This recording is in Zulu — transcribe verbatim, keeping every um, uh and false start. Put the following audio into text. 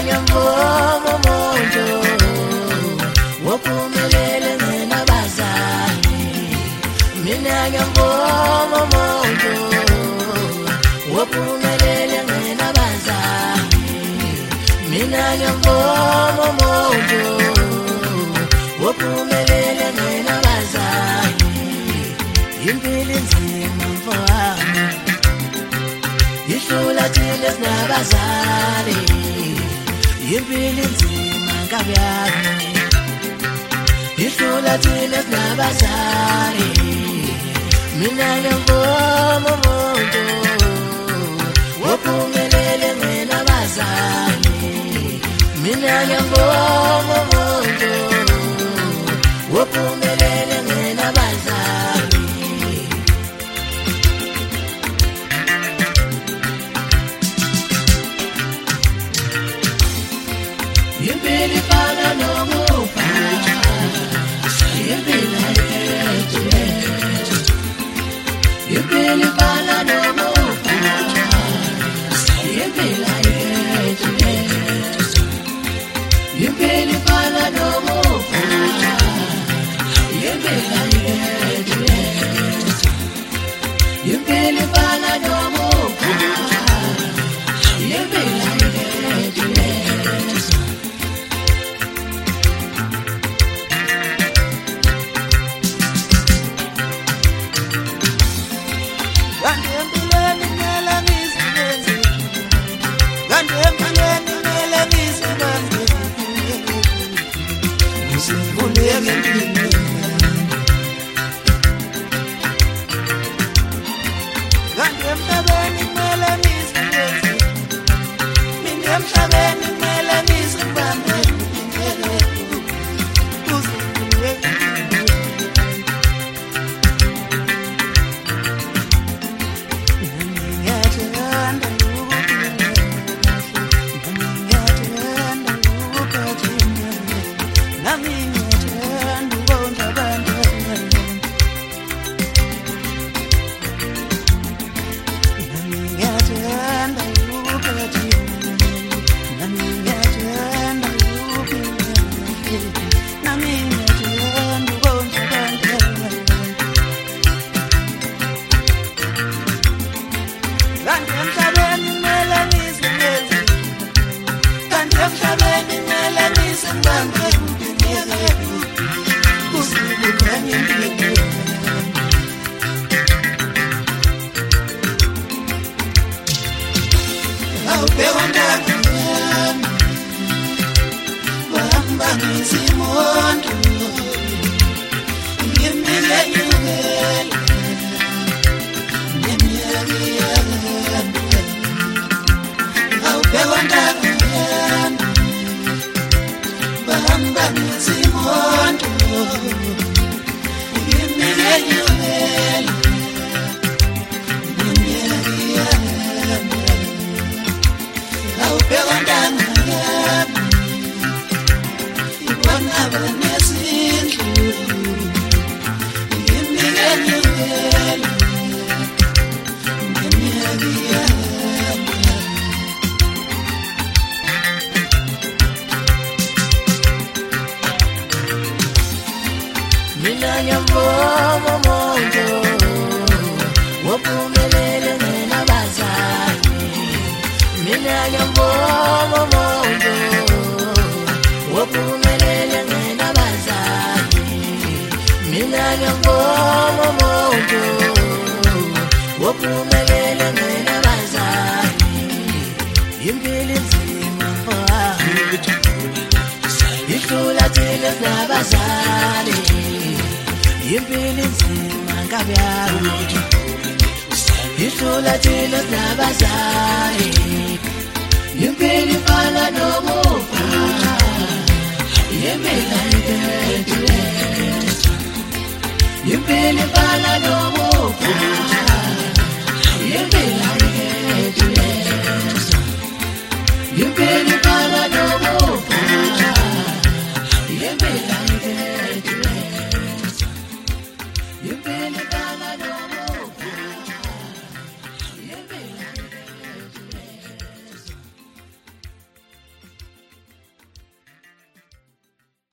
ngiyamvuma umuntu wophumelele ngenabazali. Mina ngiyamvuma umuntu wophumelele ngenabazali. Mina ngiyamvuma umuntu wophumelele ngenabazali. Impilo inzima mfowami, ihlula thina sinabazali. Impilo inzima nkabi yami, ihlula thina sinabazali. Mina ngiyamvuma umuntu wophumelele ngenabazali. Mina ngiyamvuma umuntu wophumelele ngenabazali. Impilo ifana nokufa, impilo ayikhethi. Impilo ifana nokufa, impilo ayikhethi. Impilo ifana nokufa, impilo ayikhethi. Impilo ifana nokufa, impilo ayikhethi. Mina ngiyamvuma umuntu wophumelele ngenabazali. Mina ngiyamvuma umuntu wophumelele ngenabazali. Mina ngiyamvuma umuntu wophumelele ngenabazali. Impilo inzima mfowami, ihlula thina sinabazali. Impilo inzima nkabi yami, ihlula thina sinabazali. Impilo ifana nokufa, impilo ayikhethi. Impilo ifana nokufa, impilo ayikhethi. Impilo